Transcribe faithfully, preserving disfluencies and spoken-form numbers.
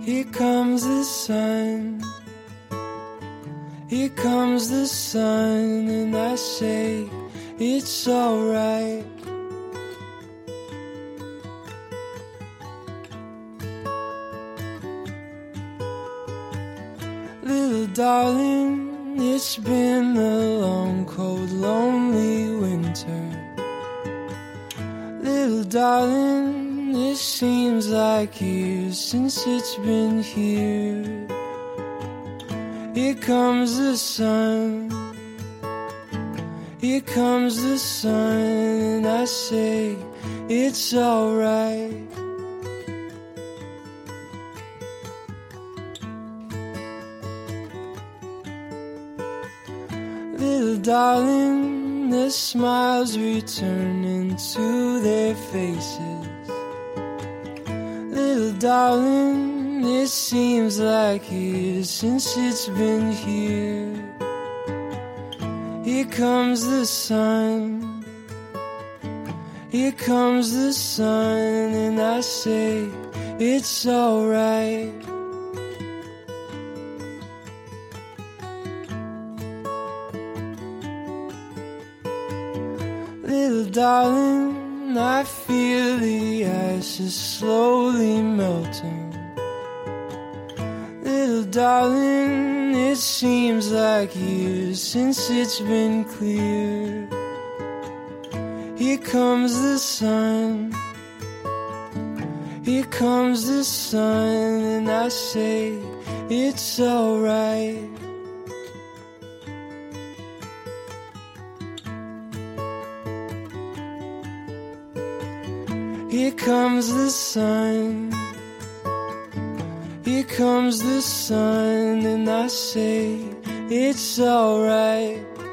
Here comes the sun, here comes the sun, and I say it's alright. Little darling, it's been a long, cold, lonely winter. Little darling, it seems like years since it's been here. Here comes the sun, here comes the sun, and I say it's alright. Little darling, the smiles returning to their faces. Little darling, it seems like years since it's been here. Here comes the sun, here comes the sun, and I say it's alright. Little darling, I feel the ice is slowly melting. Little darling, it seems like years since it's been clear. Here comes the sun, here comes the sun, and I say it's alright. Here comes the sun, here comes the sun, and I say it's alright.